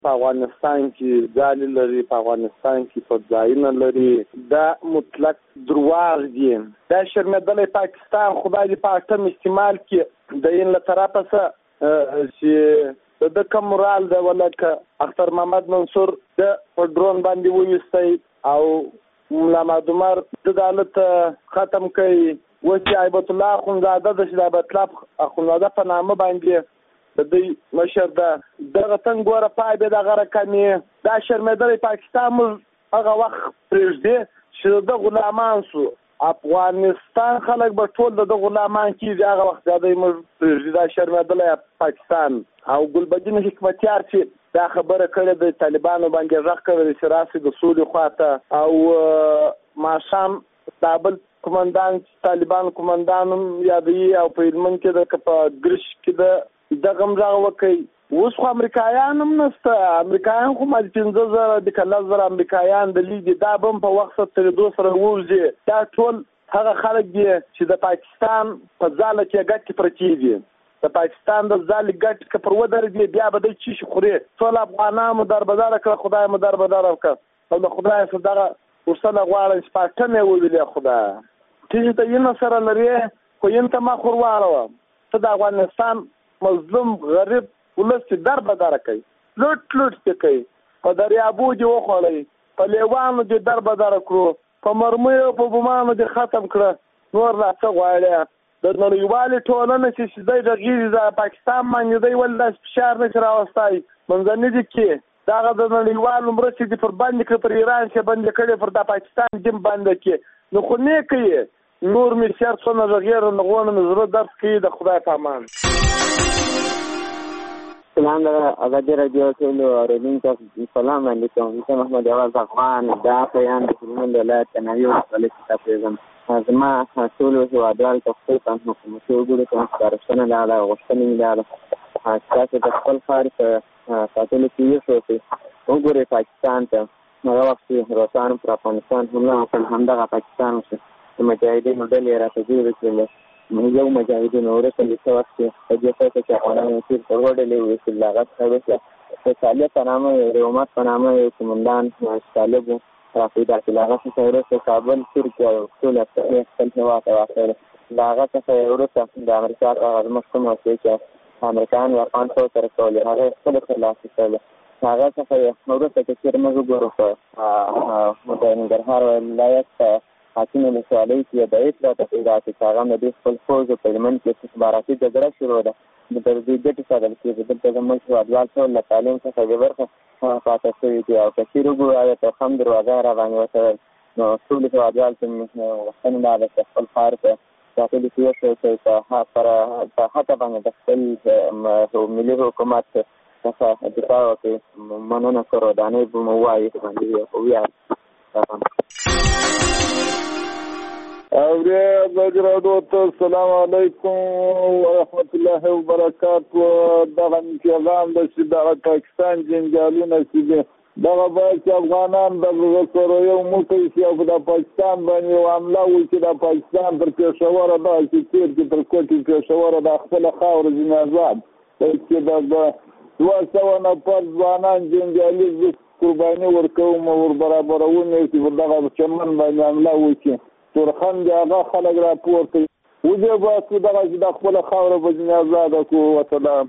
په افغانستان کې ځالې لري، په افغانستان کې فضایونه لري، دا مطلق درواغ دي. دا شرمېدلی پاکستان خدای دې په اټم استعمال کې د این له طرفه څه چې د کوم مورال دی ولکه اختر محمد منصور د په ډرون باندې وویستی او ملا محمد عمر د دولت ختم کړي. اوس چې هیبت الله اخندزاده د چې د هیبت الله اخندزاده په نامه باندې د دوی مشر ده دغه څنګه ګوره پای به دغه رقمې. دا شرمېدلی پاکستان موږ هغه وخت پرېږدي چې د غلامان سو. افغانستان خلک به ټول د غلامان کېږي، هغه وخت زیاده موږ پرېږدي. دا شرمېدلی پاکستان. او ګلبدین حکمتیار چې دا خبره کړې د طالبانو باندې غږ کړی چې راسي د سولې خواته، او ماښام کابل قومندان طالبان قومندان یادوي او په هلمند کې د په ګرش کې د دغه غږ وکړي. اوس خو امریکایان هم نشته، امریکایان خو ما 15,000 د 15,000 امریکایان د لیدي دا به په وخت ترېدو سره ووځي. دا ټول هغه خلک دي چې د پاکستان په ځاله کې ګټې پرتې دي. د پاکستان د ځالې ګټې که پر ودرېږي بیا به دی چی شي خوري. ټول افغانان مو دربداره کړه، خدای مو دربداره وکړه او د خدای څخه دغه ورسله غواړم چې په اټم یې وویلې خدایه چې ته یې نه سره لرې خو یې ته مخ ور واړوه. ته د افغانستان مظلوم غریب ولس چې دربداره کوي، لوټ دې کوي، په دریابو دې وخوړئ، په لیوانو دې دربداره کړو، په مرمیو په بمانو دې ختم کړه. نور لا څه غواړې؟ د نړیوالې ټولنې چې دی غږیږي د پاکستان باندې دی ولې داسې فشار نشي راوستی. منځني دي کې دغه د نړیوالو مرستې دې پر بندې کړې، پر ایران چې بندې کړې، پر د پاکستان دې بندې کړې. نو خو نه کوي. نور مې سر څونه غږېږي نغونه مې زړه درد کوي. د خدای په امان. سلام ازادي رادیو ټولو اورېدونکو سلام علیکم. زه محمد عوض افغان دا پیام د هلمند ولایت تناوي ولسوالۍ څخه پیغام. زما ټولو هېوادوالو ته خپل حکومتي وګړو ته سپارښتنه دا ده، غوښتنه مې دا ده چې تاسو د خپل ښار په ساتلو کې ویښ اوسئ. وګورئ پاکستان ته هغه وخت چې روسانو پر افغانستان حمله وکړل، همدغه پاکستان اوسه د مجاهدینو ډلې راته جوړې کړلې. یو مجاهدینو وروسته د څه وخت کې په دې ځای کې افغانانو تېر پر وړ ډلې وویستل. هغه څخه وروسته د صالح په نامه د امت په نامه یو قومندان طالب و راپیدا کړل. هغه څخه وروسته کابل تېر کړ او ټول افغانان خپل هېواد ته واستول. له هغه څخه وروسته د امریکا هغه زموږ کوم وسیلې چې امریکایان او افغان سره سره کولې هغه یې خپله ترلاسه کړله. هغه څخه وروسته که چېرې موږ وګورو په د ننګرهار ولایت په حاکم ولسوالۍ کې د هېڅ راته پیدا کړي چې هغه هم د دې خپل پوځ په هلمند کې استخباراتي جګړه شروع ده. د دوی ګټې ساتل کېږي. دلته زموږ هېوادوال ټول له تعلیم څخه بې برخې پاتې شوي دي او که چېرې وګورو آیا توخم دروازه یې راباندې وتړل. نو ټولو هېوادوال ته غوښتنه دا ده چې خپل ښار په ساتلو کې ویښ اوسئ، په حتی باندې د خپل ملي حکومت څخه دفاع وکړئ. مننه قربانۍ به مو ووایي باندې ویاړ. السلام علیکم ورحمت الله وبرکاتو. دغه پیغام د چې دغه پاکستان جنګیالونه چې دي دغه باید چې افغانان دغه سره یو موقع شي او د پاکستان باندې یو حمله وکړي. د پاکستان تر پېښوره دغه چې تېر کې تر کوټې پېښوره د خپله خاوره ځینې آزاد چې د 200 نفر ځوانان جنګیالي قرباني ورکوم ور برابرونه چې پر دغه چمن باندې حمله وکړي. تورخم دی هغه خلک راپورته وځي باسو دغه چې د خپله خاوره به ځینې ازاده کړو. وسلام.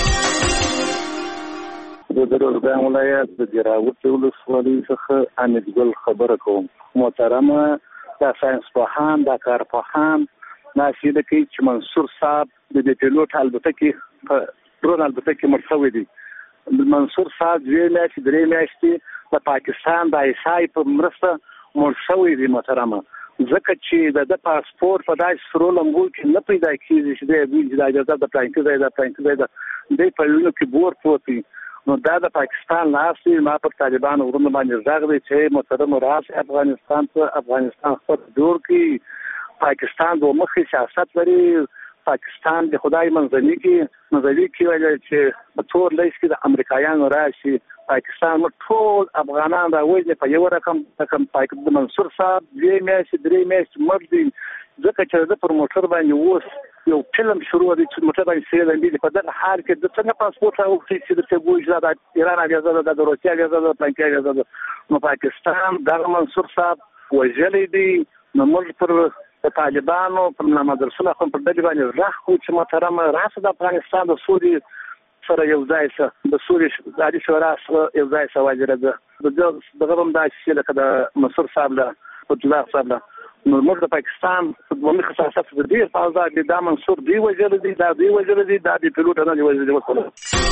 د روزګان ولایت د جراوټ ولسوالۍ څخه حمیدګل خبره کوم. محترمه د ساینس پوهان د کارپوهان ناشیده کوي چې منصور صاحب د پیلوټ البتکې په ډرون البتکې مړ شوی دی. منصور صاحب 2 میاشتې 3 میاشتې د پاکستان د ایسای په مرسته مړ شوی دی. محترمه ځکه چې د پاسپورت په داسې سرو لمبو کې نه پیدا کېږي چې د اجازه د پلانکي ځای دی په وینو کې بور پروت وي. نو دا د پاکستان لاس دی. ما پر طالبانو ورونه باندې غږ دی چې محترم راشي افغانستان ته افغانستان خپل جوړ کړي. پاکستان دوه مخې سیاست لري. پاکستان د خدای منځني کې ویل چې په تور لیست کې د امریکایانو راشي. پاکستان ټول افغانان راوځي په یو رقم د منصور صاحب 2 میاشتې 3 میاشتې مړ دي ځکه چې د پر موټر باندې اوس یو فلم شروع دی چې موټر باندې سیل دی په دغه حال کې د څنګه پاسپورت راوړي چې د ګوجرا د ایران اجازه ده د روسیا اجازه ده پاکستان اجازه ده نو پاکستان د منصور صاحب وجلې دی نو موږ پر طالبانو پر محمد رسول الله په دې باندې راخو چې محترم راس د افغانستان د سوري سره یو ځای سره د سوري د عادي شورا سره یو ځای سره واجره ده دغه هم دا چې لکه د منصور صاحب له الله صاحب له نو موږ د پاکستان په دومره خصاصت د دې فاز د منصور دی وجل دي دا دی وجل دي دا د پیلوټ نه دی وجل دي وصله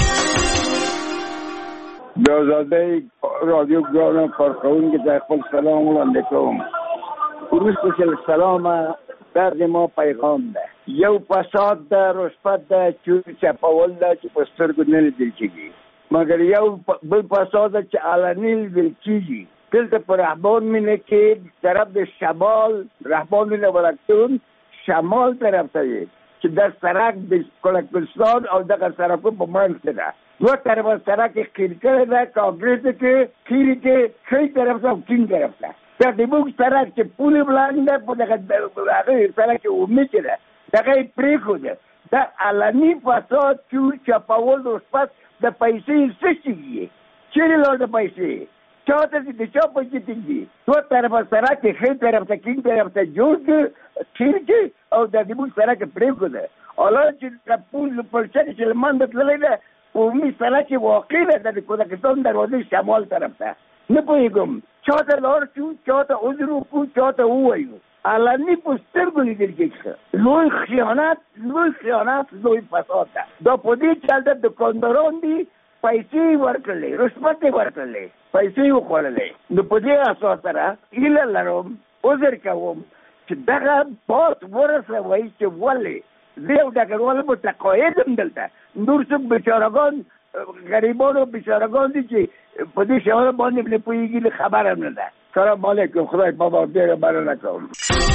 د آزادۍ رادیو ګرام فرقون کې خپل سلام وړاندې کوم ورسره سلام در ما پیغام ده یو فساد ده رشوت ده چې په ول ده چې په سترګو نه لیدل کېږي مګر یو بل فساد چې علني لیدل کېږي دلته پر رهبان مینه کې طرف د شمال رهبان مینه ولکتون شمال طرف ته چې د سرک د کلکستان او دغه سرکو په منځ کې ده دو طرف سرک خیر کړی ده کاغریز کې خیر کې ښی طرف ته کین طرف ته دا د موږ سرک چې پولې بلاندې په دغه هغه سرک عمومي کې ده دغه یې پرېښوده دا علني فساد چې چپاول رشوت د پیسې څه شي چیرې لاړ د پیسې چاته د چا پیسې دي دو طرف سرک ښی طرف ته کین طرف ته جوړ کړ خیر کې او د موږ سرک پرېښوده حالا چې پول پر چې لمانځه تللی ده عمومي سرک واقع ده د کلکستان دروازې شمال طرف ته نه پوهېږم چاته لاړ شو چاته عذر وکړو چاته ووایو علني په سترګو لیدل کېږي لوی خیانت لوی فساد ده دا په دې چلته دکانداران دي پیسې ورکړلې رشوت یې ورکړلې پیسې یې وخوړلې نو په دې اساس سره هیله لرم عذر کوم چې دغه بات ورسوئ چې ولې زه یو ډګروال متقاعد یم دلته نور څوک بیچارهګان غریبان او بیچارهګان دي چې په دې شیانو باندې نه پوهېږي خبر هم نه ده سلام علیکم خدای بابا ډېره مننه کوم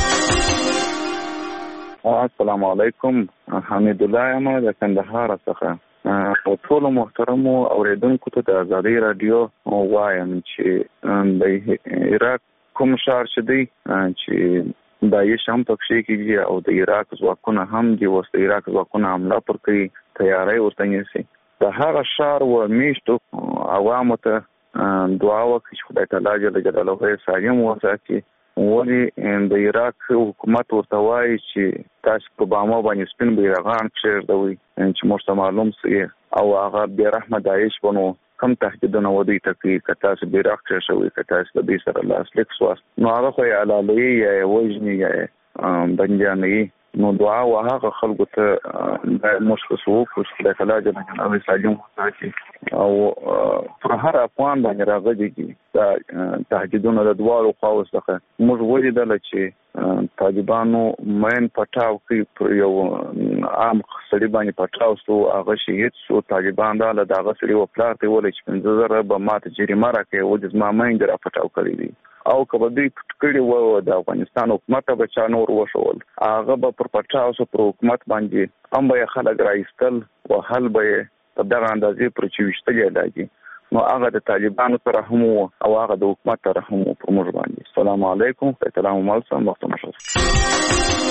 السلام علیکم حمید الله یم د کندهار څخه او ټول محترمو اوریدونکو ته د آزادۍ رادیو وایم چې د عراق کوم شهر چې دی چې داعش هم پکې کېږي او د عراق ځواکونه هم دي اوس د عراق ځواکونه حمله پر کوي تیاری ورته نیسي د هغه شهر و میشتو عوامو ته دعا وکړي چې خدای تعالی جل جلاله یې سالم وساتي ولې د عراق حکومت ورته وایي چې تاسو په باما باندې سپین بیرغان کښېږدوئ چې موږ ته معلوم سي او هغه بې رحمه داعش بنو کم تهدیدونه ودی ته کوي که تاسو بیرغ کښېښوئ که تاسو د دې سره لاسلیک سواست نو هغه خو یې علالوي یا یې وژني یا یې بندیانوي نو دعا و هغه خلکو ته موږ څه وکړو چې خدای تعالی جل جلاله سالم وساتي او پر هر افغان باندې راغلي دا تهدیدونه د دواړو خواو څخه موږ ولیدل چې طالبانو مین پټاو کوي پر یو عام سړي باندې پټاو سو هغه شهید سو طالبان دا له دغه سړي وپلار ته ولې چې 15000 به ماته جریمه راکړي و د زما مین درا پټاو کړی دي او کله دوی کړي وو د افغانستان حکومت به چا نور وشول هغه به پر پټاو سو پر حکومت باندې هم به خلک راایستل او حل به په دغه اندازې پر چويشتګي لګي نو هغه د طالبانو سره هم او هغه د حکومت سره هم په موږ باندې السلام علیکم سلام علیکم وخت مشه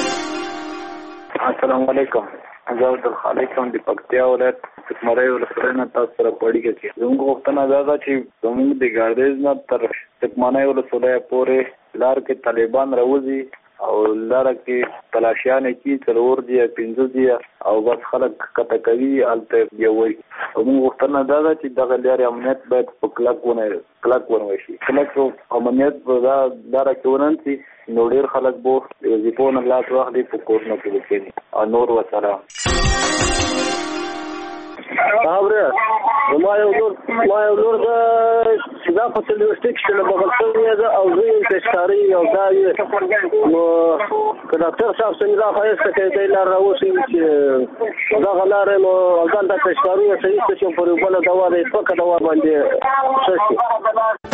السلام علیکم زه د خالق د پکتیا ولایت تکمرې ولسوالۍ نه تاسو سره پوښتنه کوي زموږ وختونه دا چې زموږ د ګاردیز نه تر تکمرې ولسوالۍ پورې لار کې طالبان راوځي او لار کې تلاشیان کې څلور دي 15 دي او بس خلک کته کوي الته یوي زموږ وختونه دا چې دغه لارې امنیت باید په کلک ونه شي کلک امنیت په دا لار کې وننسي نو ډېر خلک بو د وظیفو نه لاس واخلي په کورونه کې وکړي او نور وسره ما یو لور د دا په تلوستیک کې له بغل څخه ده او زه انتشاري او دا نو ډاکټر صاحب څنګه دا فایسته کې د لار راوځي چې دا غلاره نو ځان د انتشاري صحیح چې په بل دوا د فقط دوا باندې شي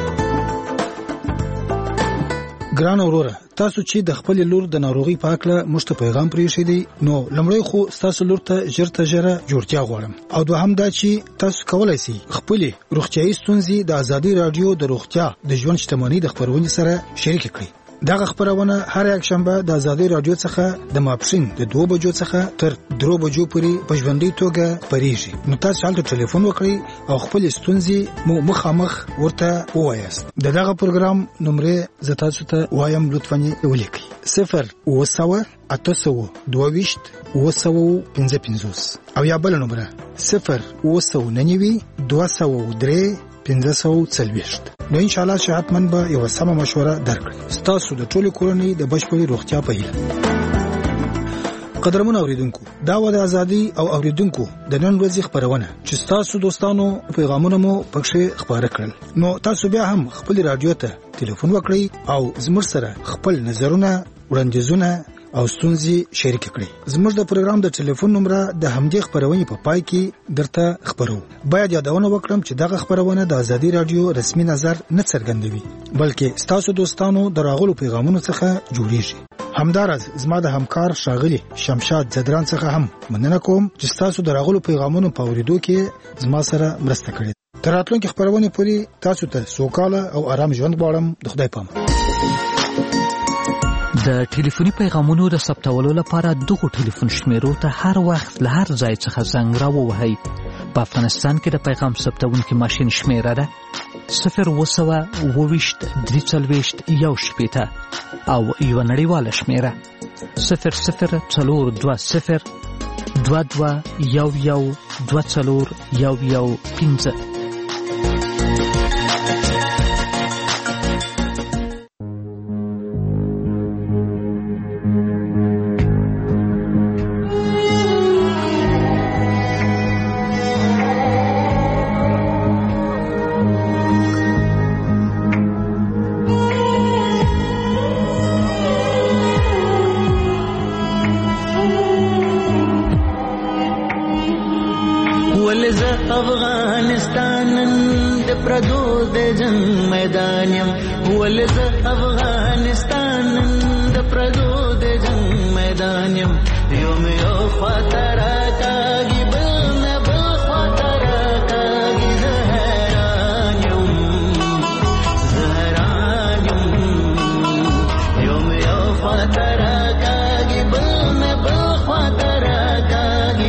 ګران وروره تاسو چې د خپل لور د ناروغي په اړه مشته پیغام پریښی دی نو لمړی خو تاسو لور ته ژرته جوړتیا غواړم او دوهم دا چې تاسو کولای شئ خپل روغتيایي ستونزې د آزادۍ رادیو د روغتیا د ژوند شتمنۍ د خبرونې سره شریک کړئ دغه خبرونه هر یک شنبه د آزادۍ رادیو څخه د ماپښین د 2 بجو څخه تر 3 بجو پورې په ژوندۍ توګه خبرېږي. نو تاسو حالت ټلیفون وکړئ او خپل ستونزې مخامخ ورته ووایاست. دغه پروګرام نمبر زه تاسو ته وایم، لطفاً ولیکئ 0 800 22 او یا بل نمبر 0 203 540. نو ان شاء الله چې حتمن به یو سمه مشوره درکړي ستاسو د ټولو کورنۍ د بشپړې روغتیا په هیله. قدرمن اوریدونکو، دا و د ازادي او اوریدونکو د نن ورځې خبرونه چې تاسو دوستانو پیغامونه مو پکښې خبره کړل. نو تاسو بیا هم خپل رادیو ته ټلیفون وکړئ او زموږ سره خپل نظرونه، وړاندیزونه او ستونزې شریک کړئ. زموږ د پروګرام د ټلیفون نمبر د همدې خبرونې په پای کې درته خبرو. باید یادونه وکړم چې دغه خبرونه د آزادي رادیو رسمي نظر نه څرګندوي، بلکې تاسو دوستانو د راغلو پیغامونو څخه جوړیږي. همدارس زما د همکار ښاغلي شمشاد زدران څخه هم مننه کوم چې تاسو د راغلو پیغامونو په اورېدو کې زما سره مرسته کړې. تر راتلونکي خبرونه پورې تاسو ته سوکاله او آرام ژوند غواړم. د خدای په امان. د ټلیفوني پیغامونو د ثبتولو لپاره دغه ټلیفون شمیرو ته هر وخت له هر ځای څخه زنګ راووهئ. په افغانستان کې د پیغام ثبتونکي ماشین شمیره ده 0202341 او یو نړیواله شمیره 002022112415. افغانستان د پردو د جنگ میدان یم، ولز افغانستان د پردو د جنگ میدان یم. یوم یو خاطر کاږي بل نه بل خاطر کاږي. زه حیران یم یوم یو خاطر کاږي بل نه بل خاطر کاږي.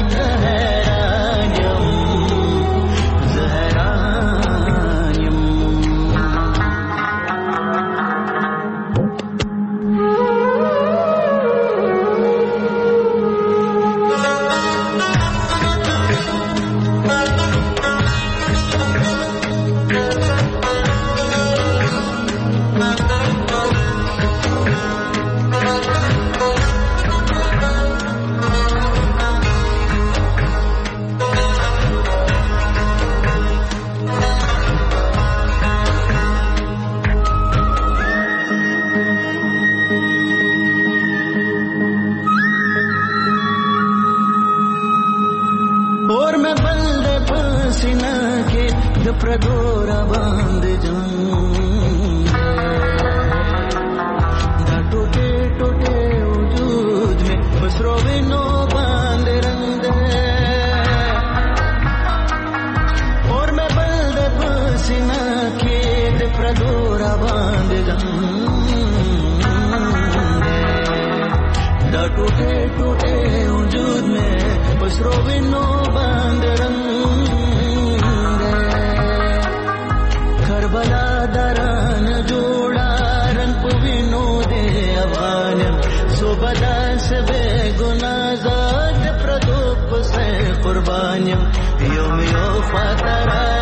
قربانیم یوم یو خاطر